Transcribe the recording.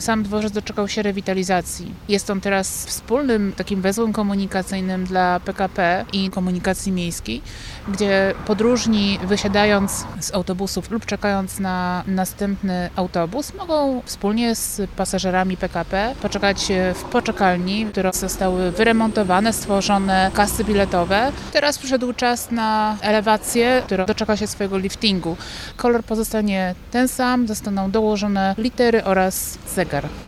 Sam dworzec doczekał się rewitalizacji. Jest on teraz wspólnym takim węzłem komunikacyjnym dla PKP i komunikacji miejskiej, gdzie podróżni wysiadając z autobusów lub czekając na następny autobus mogą wspólnie z pasażerami PKP poczekać w poczekalni, które zostały wyremontowane, stworzone kasy biletowe. Teraz przyszedł czas na elewację, która doczeka się swojego liftingu. Kolor pozostanie ten sam, zostaną dołożone litery oraz zegar.